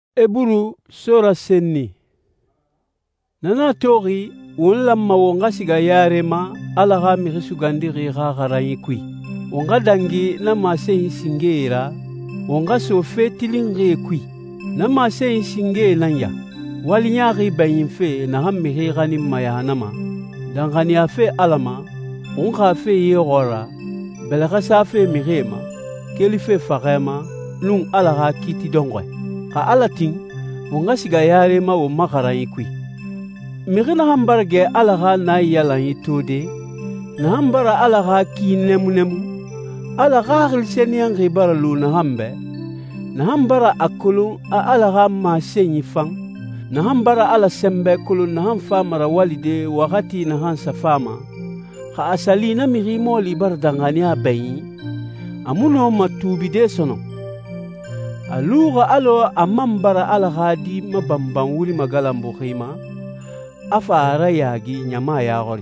Eburu sora senni. Nana tori wonla ma wonga siga yarema ala ga mi sugandiri ga garanyi kui. Wonga dangi na mase singera wonga so fetilingre kui. Na mase singe nanya. Wali nyari bayinfe na hammi gani mayanama. Dangani afe alama wonga fe yegora belaga safe mirema kelife fagema lung ala ga kiti dongwe. Ka alating wonga siga yarema wo magaranyi kui. Mirina hambarge alaha na yalan yitode na hambara alaha ki nemu alaha hilseniyan ribara lu na hambe na hambara akulu a alaha ma senyi fang na hambara ala sembe kulu na hamfa mara walide wakati na hansa fama ha asali na mirimo libar dangani abayi amuno matubide sono aluga alo amambara alaha di mabamban wuri magalambo khima afa yagi nyama ya gori.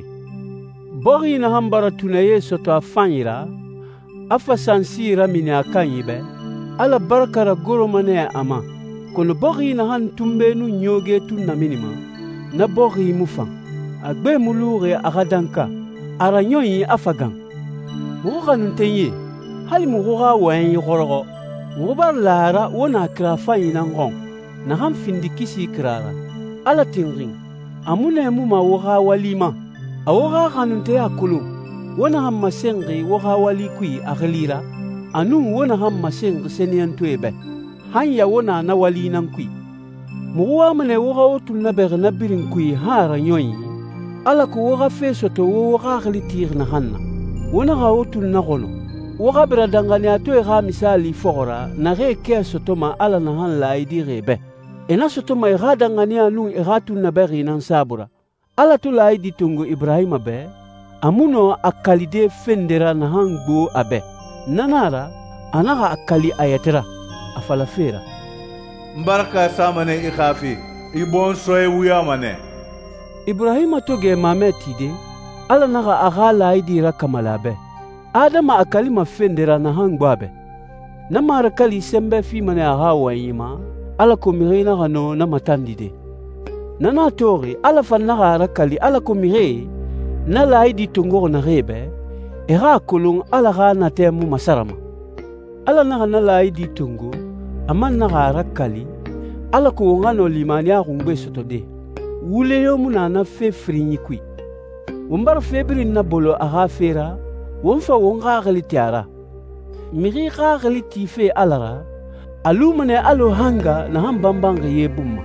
Bori na hambara tunaye soto afanyira, afa sansira mini akanyibe, ala barakara goro mane ama. Kono bori na han tumbenu nyoge tunna minima, na bori mufang. Agbe mulure agadanka, aranyoi afagang. Muga nuntenye, hali muga wenyi gorogo. Mubar lara wona krafanyi nangong, na ham findikisi krara. Ala tingring. Amune muma woga walima awoga kanunte akulu wona hamma sengi woga wali kui aglira anu wona hamma sengi seniantwebe hanya wona na wali nan kui muwa mane woga otul na ber na birin kui hara nyoyi ala ko woga fesoto woga glitir na hanna wona ga otul na gono woga bradangani ato ga misali fogora na re kesoto ma ala na han la idirebe ena soto mai gada ngani anu iratu na beri nan sabura ala tu lai di tungu Ibrahima be amuno akalide fendera na hangbo abe nanara anaga akali ayatira afalafera mbaraka samane ikhafi ibon soye wuya mane Ibrahima toge mametide ala naga agala idira kamalabe adama akali mafendera na hangbo abe namara kali sembe fi mane aga wayima ala ko mirena gano na matandide nana tori ala fanna rakali ala ko mire na laidi tungo na rebe era kulung ala ga na temu masarama ala na laidi tungo aman na rakali ala ko ngano limani a ngbe sotode wule yo muna na fe frinyi kui wombar febri na bolo aga fera wonfa wonga galitiara miri ga galiti fe alara alumane alo hanga na hambambanga yebumma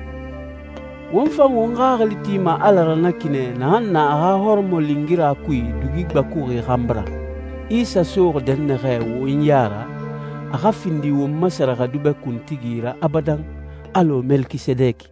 wonfa wonga galitima alara nakine na hanna aha hormo lingira kui dugigba kuri gambra isa sor denne wo inyara aga findi wo masara ga dube kuntigira abadan alo Melkisedeki